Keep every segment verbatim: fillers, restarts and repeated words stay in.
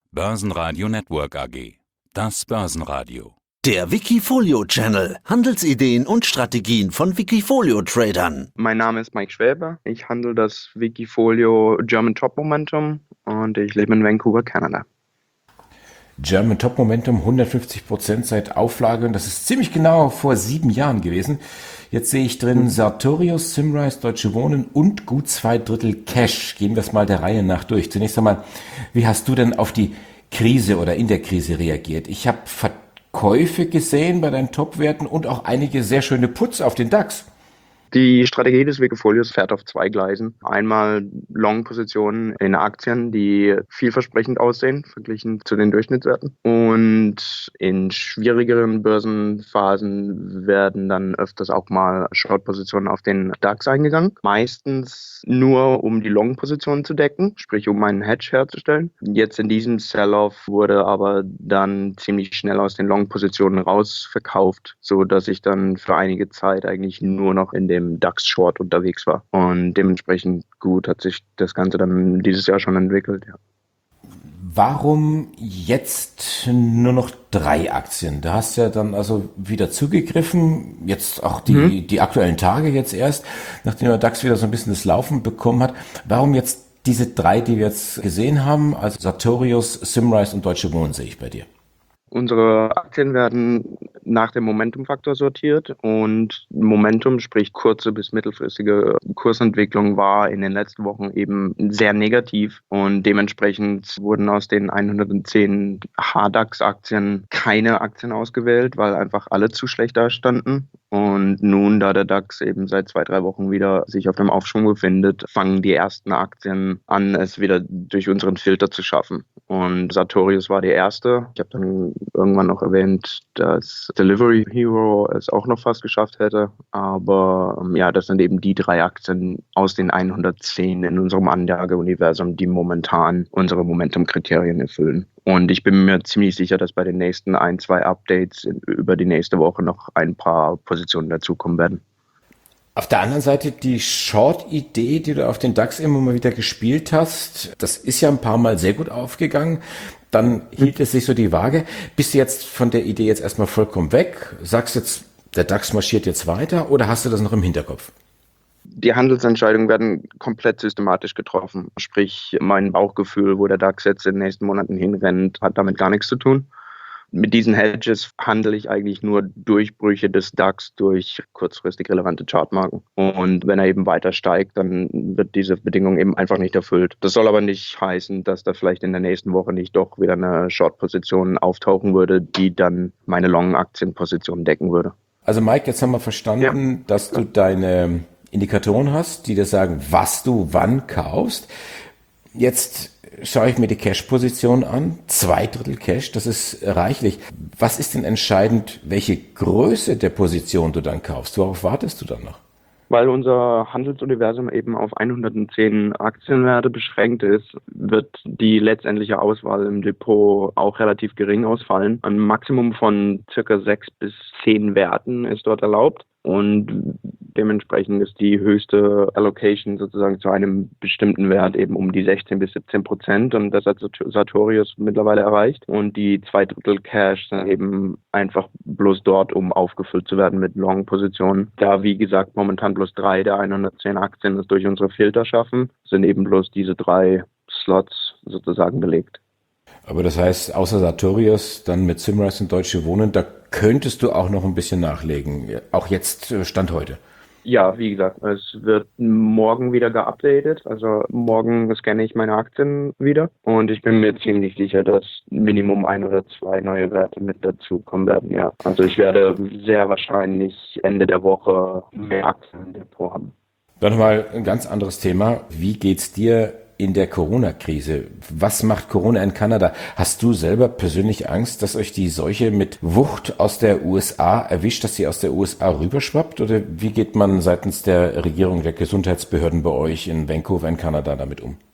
Börsenradio Network A G. Das Börsenradio. Der Wikifolio Channel. Handelsideen und Strategien von Wikifolio-Tradern. Mein Name ist Mike Schwäbe. Ich handle das Wikifolio German Top Momentum und ich lebe in Vancouver, Kanada. German Top Momentum, hundertfünfzig Prozent seit Auflage. Und das ist ziemlich genau vor sieben Jahren gewesen. Jetzt sehe ich drin Sartorius, Symrise, Deutsche Wohnen und gut zwei Drittel Cash. Gehen wir es mal der Reihe nach durch. Zunächst einmal, wie hast du denn auf die Krise oder in der Krise reagiert? Ich habe Verkäufe gesehen bei deinen Top-Werten und auch einige sehr schöne Puts auf den DAX. Die Strategie des Wikifolios fährt auf zwei Gleisen. Einmal Long-Positionen in Aktien, die vielversprechend aussehen, verglichen zu den Durchschnittswerten. Und in schwierigeren Börsenphasen werden dann öfters auch mal Short-Positionen auf den DAX eingegangen. Meistens nur, um die Long-Positionen zu decken, sprich um einen Hedge herzustellen. Jetzt in diesem Sell-Off wurde aber dann ziemlich schnell aus den Long-Positionen rausverkauft, so dass ich dann für einige Zeit eigentlich nur noch in dem DAX-Short unterwegs war. Und dementsprechend gut hat sich das Ganze dann dieses Jahr schon entwickelt. Ja. Warum jetzt nur noch drei Aktien? Da hast du ja dann also wieder zugegriffen, jetzt auch die, mhm. die aktuellen Tage jetzt erst, nachdem der DAX wieder so ein bisschen das Laufen bekommen hat. Warum jetzt diese drei, die wir jetzt gesehen haben, also Sartorius, Symrise und Deutsche Wohnen sehe ich bei dir? Unsere Aktien werden nach dem Momentum-Faktor sortiert und Momentum, sprich kurze bis mittelfristige Kursentwicklung, war in den letzten Wochen eben sehr negativ und dementsprechend wurden aus den hundertzehn H DAX-Aktien keine Aktien ausgewählt, weil einfach alle zu schlecht dastanden. Und nun, da der DAX eben seit zwei, drei Wochen wieder sich auf dem Aufschwung befindet, fangen die ersten Aktien an, es wieder durch unseren Filter zu schaffen. Und Sartorius war die erste. Ich habe dann irgendwann noch erwähnt, dass Delivery Hero es auch noch fast geschafft hätte. Aber ja, das sind eben die drei Aktien aus den hundertzehn in unserem Anlageuniversum, die momentan unsere Momentum-Kriterien erfüllen. Und ich bin mir ziemlich sicher, dass bei den nächsten ein, zwei Updates über die nächste Woche noch ein paar Positionen dazukommen werden. Auf der anderen Seite die Short-Idee, die du auf den DAX immer mal wieder gespielt hast, das ist ja ein paar Mal sehr gut aufgegangen. Dann hielt es sich so die Waage. Bist du jetzt von der Idee jetzt erstmal vollkommen weg? Sagst jetzt, der DAX marschiert jetzt weiter oder hast du das noch im Hinterkopf? Die Handelsentscheidungen werden komplett systematisch getroffen. Sprich, mein Bauchgefühl, wo der DAX jetzt in den nächsten Monaten hinrennt, hat damit gar nichts zu tun. Mit diesen Hedges handle ich eigentlich nur Durchbrüche des DAX durch kurzfristig relevante Chartmarken. Und wenn er eben weiter steigt, dann wird diese Bedingung eben einfach nicht erfüllt. Das soll aber nicht heißen, dass da vielleicht in der nächsten Woche nicht doch wieder eine Short-Position auftauchen würde, die dann meine Long-Aktienposition decken würde. Also Mike, jetzt haben wir verstanden, ja. dass du deine Indikatoren hast, die dir sagen, was du wann kaufst. Jetzt schaue ich mir die Cash-Position an. Zwei Drittel Cash, das ist reichlich. Was ist denn entscheidend, welche Größe der Position du dann kaufst? Worauf wartest du dann noch? Weil unser Handelsuniversum eben auf hundertzehn Aktienwerte beschränkt ist, wird die letztendliche Auswahl im Depot auch relativ gering ausfallen. Ein Maximum von circa sechs bis zehn Werten ist dort erlaubt. Und dementsprechend ist die höchste Allocation sozusagen zu einem bestimmten Wert eben um die sechzehn bis siebzehn Prozent. Und das hat Sartorius mittlerweile erreicht. Und die zwei Drittel Cash sind eben einfach bloß dort, um aufgefüllt zu werden mit Long-Positionen. Da, wie gesagt, momentan bloß drei der hundertzehn Aktien das durch unsere Filter schaffen, sind eben bloß diese drei Slots sozusagen belegt. Aber das heißt, außer Sartorius, dann mit Symrise und Deutsche Wohnen, da könntest du auch noch ein bisschen nachlegen, auch jetzt Stand heute. Ja, wie gesagt, es wird morgen wieder geupdatet. Also morgen scanne ich meine Aktien wieder und ich bin mir ziemlich sicher, dass Minimum ein oder zwei neue Werte mit dazu kommen werden. Ja, also ich werde sehr wahrscheinlich Ende der Woche mehr Aktien im Depot haben. Dann nochmal ein ganz anderes Thema. Wie geht's dir in der Corona-Krise? Was macht Corona in Kanada? Hast du selber persönlich Angst, dass euch die Seuche mit Wucht aus der U S A erwischt, dass sie aus der U S A rüberschwappt? Oder wie geht man seitens der Regierung, der Gesundheitsbehörden bei euch in Vancouver in Kanada damit um?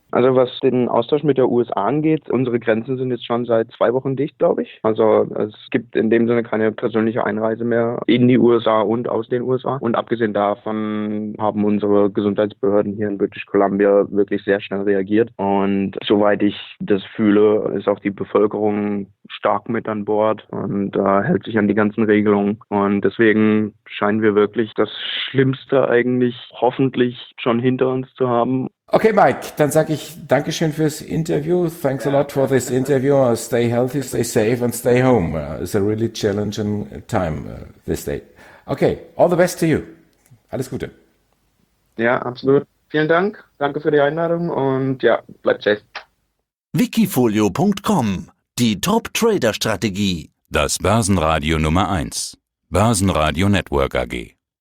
Also was den Austausch mit der U S A angeht, unsere Grenzen sind jetzt schon seit zwei Wochen dicht, glaube ich. Also es gibt in dem Sinne keine persönliche Einreise mehr in die U S A und aus den U S A. Und abgesehen davon haben unsere Gesundheitsbehörden hier in British Columbia wirklich sehr schnell reagiert. Und soweit ich das fühle, ist auch die Bevölkerung stark mit an Bord und äh, hält sich an die ganzen Regelungen. Und deswegen scheinen wir wirklich das Schlimmste eigentlich hoffentlich schon hinter uns zu haben. Okay, Mike, dann sage ich Dankeschön fürs Interview. Thanks a lot for this interview. Uh, stay healthy, stay safe and stay home. Uh, it's a really challenging time uh, this day. Okay, all the best to you. Alles Gute. Ja, absolut. Vielen Dank. Danke für die Einladung und ja, bleibt safe. Wikifolio Punkt com. Die Top-Trader-Strategie. Das Börsenradio Nummer eins. Börsenradio Network A G.